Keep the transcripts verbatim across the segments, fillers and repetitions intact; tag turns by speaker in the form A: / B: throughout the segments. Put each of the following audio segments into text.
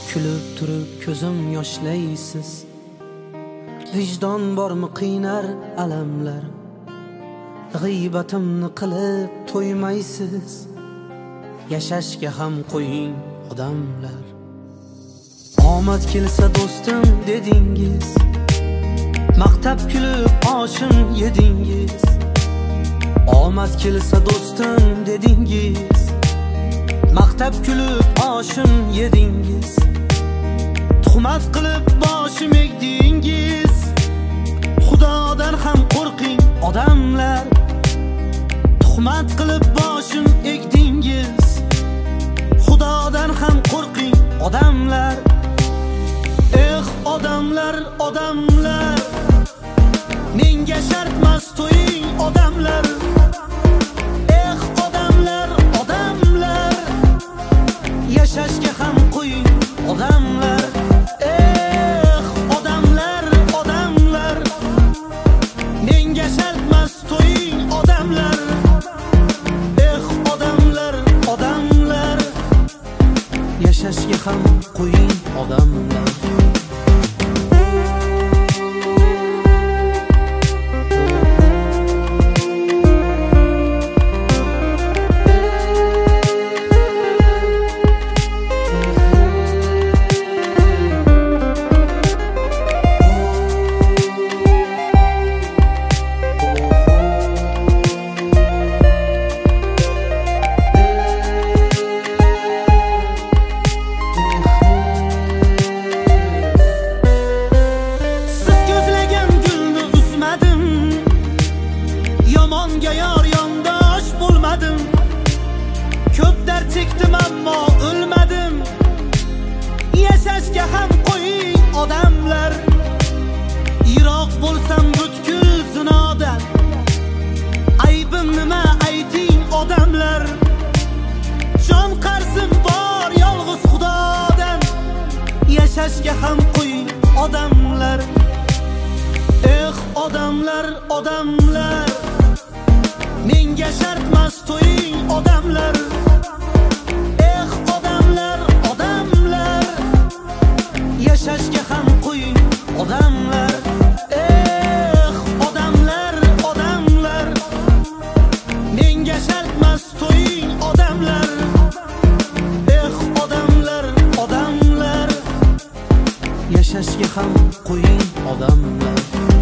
A: Kulib turib ko'zim yoshlaysiz. Vijdon bormi qiynar alamlar, g'iybatimni qilib to'ymaysiz. Yashashga ham qo'ying odamlar. Omad kelsa do'stim dedingiz, maqtab kulib oshim yedingiz. Omad kelsa do'stim dedingiz, maqtab kulib oshim yedingiz. Tuhmat qilib boshim egdingiz. Xudodan ham qo'rqing odamlar. Tuhmat qilib boshim egdingiz. Xudodan ham qo'rqing odamlar. Eh odamlar, odamlar, menga shartmas to'ying odamlar. Eh odamlar, odamlar, yashashga ham qo'ying odamlar. Eh odamlar, odamlar, menga shartmas to'ying odamlar. Eh odamlar, odamlar, yashashga ham qo'ying odamlar. Yomonga yor yondosh bo'lmadim. Ko'p dard chekdim ammo o'lmadim. Yashashga ham qo'ying odamlar. Yiroq bo'lsam butkul zinodan, aybim nima ayting odamlar. Jon qarzim bor yolg'iz Xudodan. Yashashga ham qo'ying odamlar. Eh odamlar, odamlar, menga shartmas to'ying odamlar. Eh odamlar, odamlar, yashashga ham qo'ying odamlar. Eh odamlar, odamlar, menga shartmas to'ying odamlar. Eh odamlar, odamlar, yashashga ham qo'ying odamlar.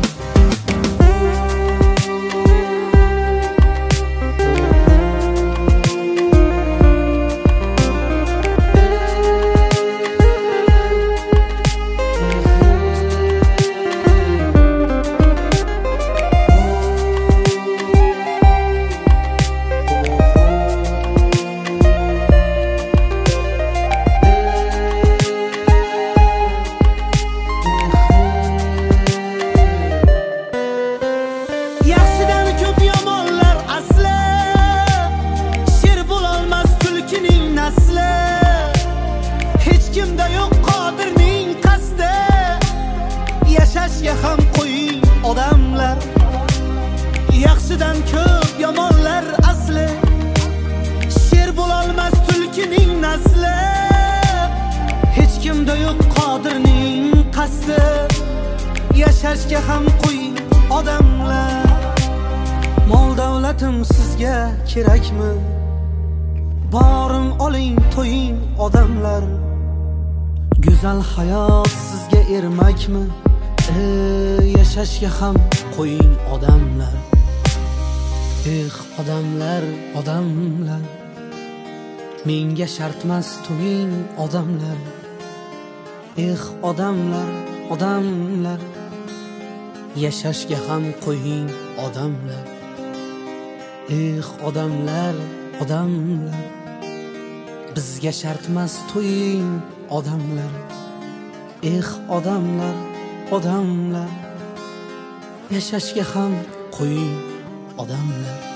A: Hech kimda yo'q qodirning qasdi. Yashashga ham qo'ying odamlar. Yaxshidan ko'p yomonlar asli. Sher bo'lolmas tulkining nasli. Hech kimda yo'q qodirning qasdi. Yashashga ham qo'ying odamlar. Mol davlatim sizga kerakmi? Borim oling to'ying odamlar. Go'zal hayot sizga ermakmi? E, yashashga ham qo'ying odamlar. Eh odamlar, odamlar, menga shartmas to'ying odamlar. Eh odamlar, odamlar, yashashga ham qo'ying odamlar. Eh odamlar, odamlar, bizga shartmas to'ying odamlar. Eh odamlar, odamlar, yashashga ham qo'ying odamlar.